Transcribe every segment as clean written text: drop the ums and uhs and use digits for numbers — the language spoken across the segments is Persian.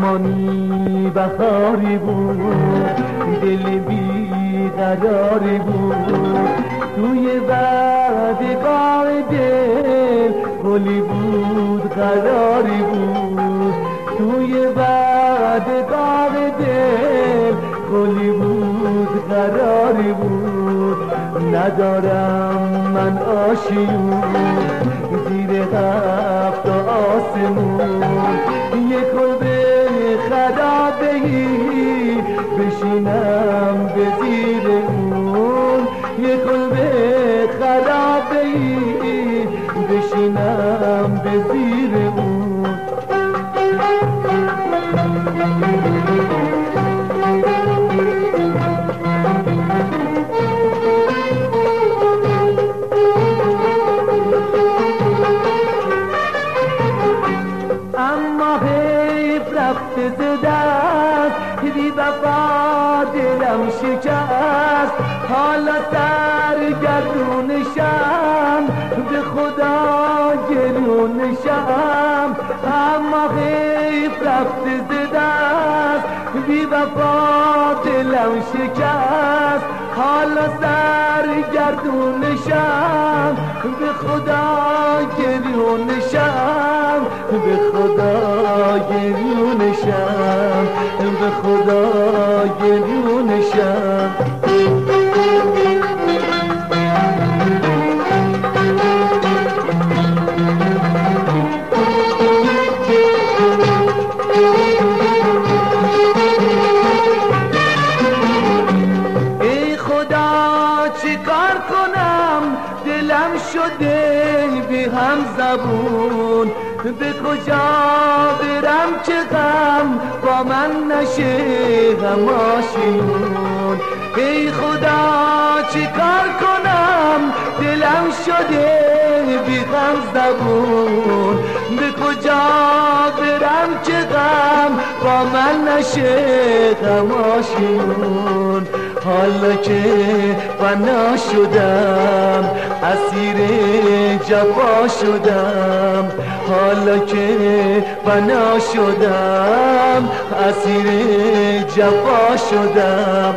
زمانی بهاری بود، دل بی قراری بود، توی وعدگاه دل گلی بود قراری بود، توی وعدگاه دل گلی بود قراری بود. ندارم من آشیون زیر هفت آسمون، یک کلبه خرابه‌ای بشینم به زیر اون، یک کلبه خرابه‌ای بشینم به زیر اون. اما حیف رفته ز دست، بی وفا دلم شکست، حالا سرگردونشم به خدا گریونشم. اما حیف رفته ز دست، بی وفا دلم شکست، حالا سرگردونشم به خدا گریونشم، به خدا گریونشم، به خدا گریونشم. ای خدا چیکار کنم، دلم شده بی هم زبون، به کجا برم که غم با من نشه هماشیون. ای خدا چیکار کنم، دلم شده بی غم زبون، به کجا برم که غم با من نشه هماشیون. حالا که فنا شدم اسیر جفا شدم، حالا که فنا شدم اسیر جفا شدم.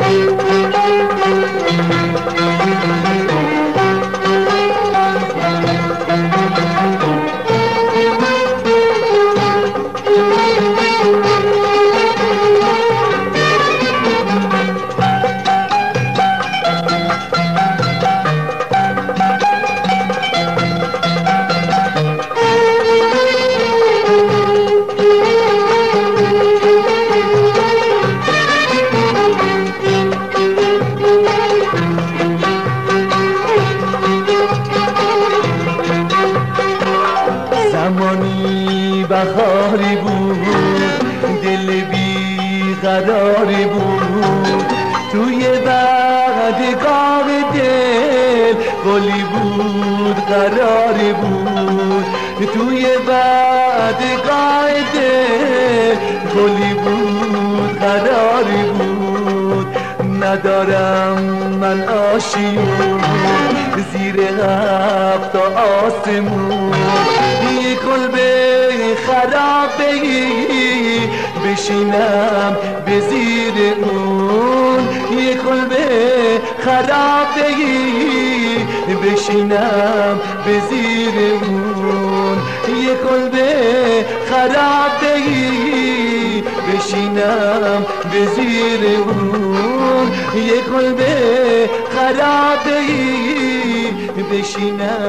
زمانی بهاری بود، دل بی قراری بود، توی وعدگاه دل گلی بود قراری بود، توی وعدگاه دل گلی بود قراری بود. ندارم من آشیون زیر هفت آسمون، یک کلبه خرابه‌ای بشینم به زیر اون، یک کلبه خرابه‌ای بشینم به زیر اون، یک کلبه خرابه‌ای بشینم به زیر اون، یک کلبه خرابه‌ای بشینم